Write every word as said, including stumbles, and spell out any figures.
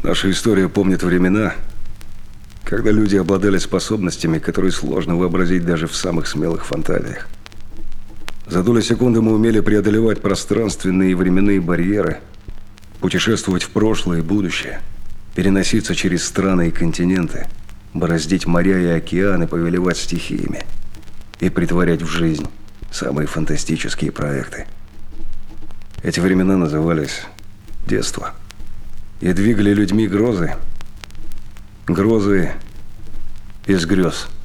Наша история помнит времена, когда люди обладали способностями, которые сложно вообразить даже в самых смелых фантазиях. За доли секунды мы умели преодолевать пространственные и временные барьеры, путешествовать в прошлое и будущее, переноситься через страны и континенты, бороздить моря и океаны, повелевать стихиями и притворять в жизнь самые фантастические проекты. Эти времена назывались детство. И двигали людьми грозы. Грозы из грез.